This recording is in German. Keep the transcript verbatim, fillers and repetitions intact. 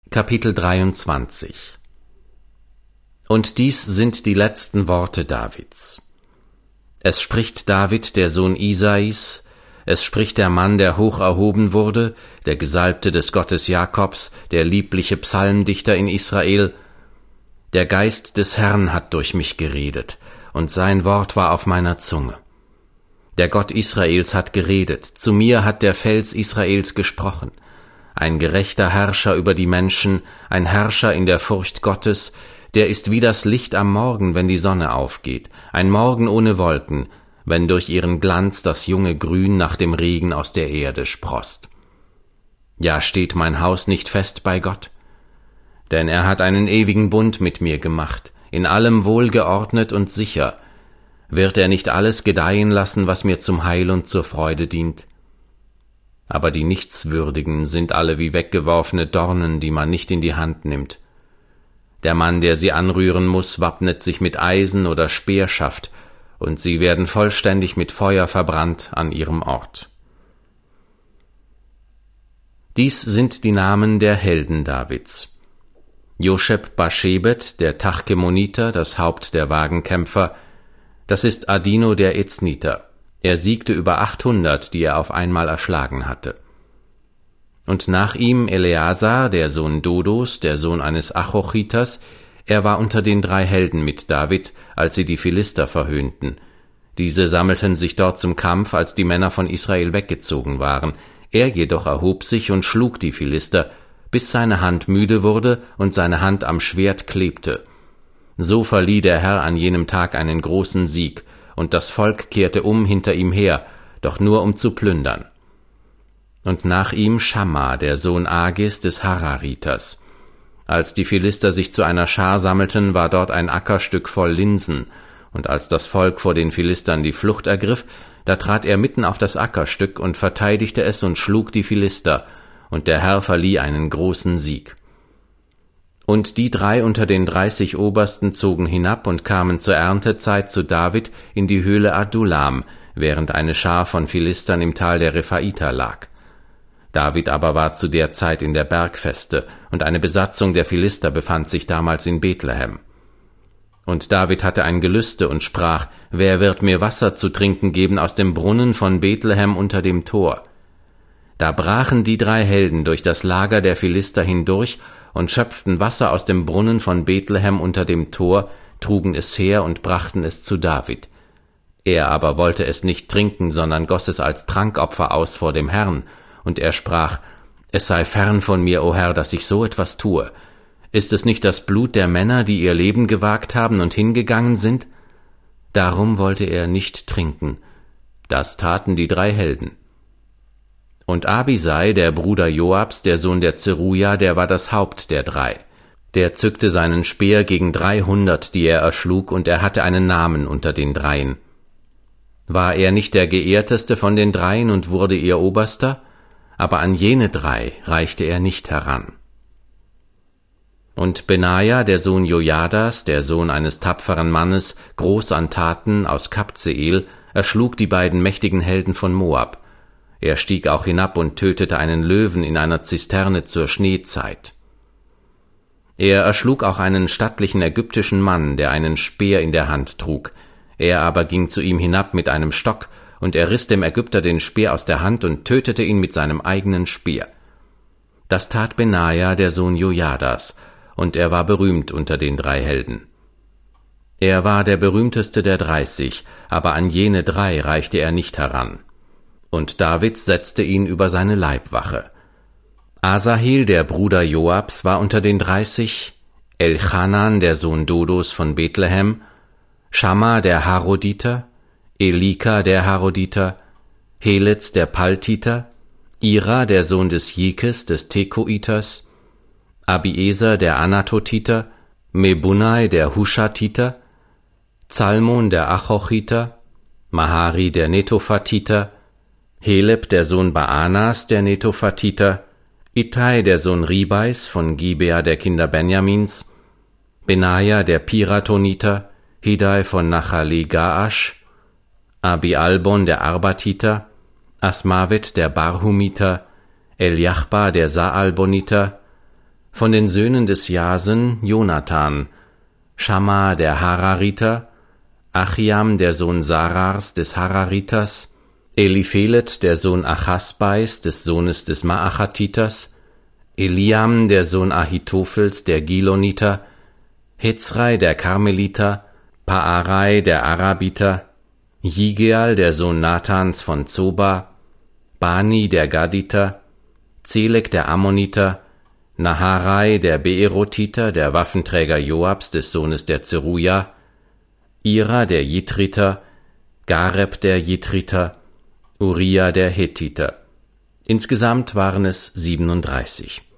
Kapitel dreiundzwanzig. Und dies sind die letzten Worte Davids. Es spricht David, der Sohn Isais, es spricht der Mann, der hoch erhoben wurde, der Gesalbte des Gottes Jakobs, der liebliche Psalmdichter in Israel. Der Geist des Herrn hat durch mich geredet, und sein Wort war auf meiner Zunge. Der Gott Israels hat geredet, zu mir hat der Fels Israels gesprochen. Ein gerechter Herrscher über die Menschen, ein Herrscher in der Furcht Gottes, der ist wie das Licht am Morgen, wenn die Sonne aufgeht, ein Morgen ohne Wolken, wenn durch ihren Glanz das junge Grün nach dem Regen aus der Erde sproßt. Ja, steht mein Haus nicht fest bei Gott? Denn er hat einen ewigen Bund mit mir gemacht, in allem wohlgeordnet und sicher. Wird er nicht alles gedeihen lassen, was mir zum Heil und zur Freude dient? Aber die Nichtswürdigen sind alle wie weggeworfene Dornen, die man nicht in die Hand nimmt. Der Mann, der sie anrühren muss, wappnet sich mit Eisen oder Speerschaft, und sie werden vollständig mit Feuer verbrannt an ihrem Ort. Dies sind die Namen der Helden Davids. Josheb-Baschebet, der Tachkemoniter, das Haupt der Wagenkämpfer, das ist Adino der Ezniter. Er siegte über achthundert, die er auf einmal erschlagen hatte. Und nach ihm Eleazar, der Sohn Dodos, der Sohn eines Achochitas, er war unter den drei Helden mit David, als sie die Philister verhöhnten. Diese sammelten sich dort zum Kampf, als die Männer von Israel weggezogen waren. Er jedoch erhob sich und schlug die Philister, bis seine Hand müde wurde und seine Hand am Schwert klebte. So verlieh der Herr an jenem Tag einen großen Sieg, und das Volk kehrte um hinter ihm her, doch nur um zu plündern. Und nach ihm Schamma, der Sohn Agis des Hararitas. Als die Philister sich zu einer Schar sammelten, war dort ein Ackerstück voll Linsen, und als das Volk vor den Philistern die Flucht ergriff, da trat er mitten auf das Ackerstück und verteidigte es und schlug die Philister, und der Herr verlieh einen großen Sieg. Und die drei unter den dreißig Obersten zogen hinab und kamen zur Erntezeit zu David in die Höhle Adullam, während eine Schar von Philistern im Tal der Rephaiter lag. David aber war zu der Zeit in der Bergfeste, und eine Besatzung der Philister befand sich damals in Bethlehem. Und David hatte ein Gelüste und sprach, wer wird mir Wasser zu trinken geben aus dem Brunnen von Bethlehem unter dem Tor? Da brachen die drei Helden durch das Lager der Philister hindurch und schöpften Wasser aus dem Brunnen von Bethlehem unter dem Tor, trugen es her und brachten es zu David. Er aber wollte es nicht trinken, sondern goss es als Trankopfer aus vor dem Herrn, und er sprach, es sei fern von mir, o Herr, dass ich so etwas tue. Ist es nicht das Blut der Männer, die ihr Leben gewagt haben und hingegangen sind? Darum wollte er nicht trinken. Das taten die drei Helden. Und Abisai, der Bruder Joabs, der Sohn der Zeruja, der war das Haupt der drei. Der zückte seinen Speer gegen dreihundert, die er erschlug, und er hatte einen Namen unter den Dreien. War er nicht der Geehrteste von den Dreien und wurde ihr Oberster? Aber an jene drei reichte er nicht heran. Und Benaja, der Sohn Jojadas, der Sohn eines tapferen Mannes, groß an Taten aus Kabzeel, erschlug die beiden mächtigen Helden von Moab. Er stieg auch hinab und tötete einen Löwen in einer Zisterne zur Schneezeit. Er erschlug auch einen stattlichen ägyptischen Mann, der einen Speer in der Hand trug. Er aber ging zu ihm hinab mit einem Stock, und er riss dem Ägypter den Speer aus der Hand und tötete ihn mit seinem eigenen Speer. Das tat Benaja, der Sohn Jojadas, und er war berühmt unter den drei Helden. Er war der berühmteste der dreißig, aber an jene drei reichte er nicht heran. Und David setzte ihn über seine Leibwache. Asahel, der Bruder Joabs, war unter den dreißig, Elchanan, der Sohn Dodos von Bethlehem, Schamma, der Haroditer, Elika, der Haroditer, Helez, der Paltiter, Ira, der Sohn des Jekes, des Tekoiters, Abieser, der Anatotiter, Mebunai, der Hushatiter, Zalmon, der Achochiter, Mahari, der Netophatiter, Heleb, der Sohn Baanas, der Netophatiter, Ittai, der Sohn Ribais von Gibea der Kinder Benjamins, Benaja, der Piratoniter, Hidai von Nachali Gaash, Abi-Albon, der Arbatiter, Asmavet, der Barhumiter, Eliachba, der Saalboniter, Von den Söhnen des Jasen Jonathan, Schamma der Harariter, Achiam der Sohn Sarars des Harariters, Eliphelet der Sohn Achasbais des Sohnes des Maachatiters, Eliam der Sohn Ahitophels der Giloniter, Hezrai der Karmeliter, Paarai der Arabiter, Jigeal der Sohn Nathans von Zoba, Bani der Gaditer, Zelek der Ammoniter, Naharai der Beerotiter, der Waffenträger Joabs des Sohnes der Zeruja, Ira der Jitriter, Gareb der Jitriter, Uriah der Hethiter. Insgesamt waren es siebenunddreißig.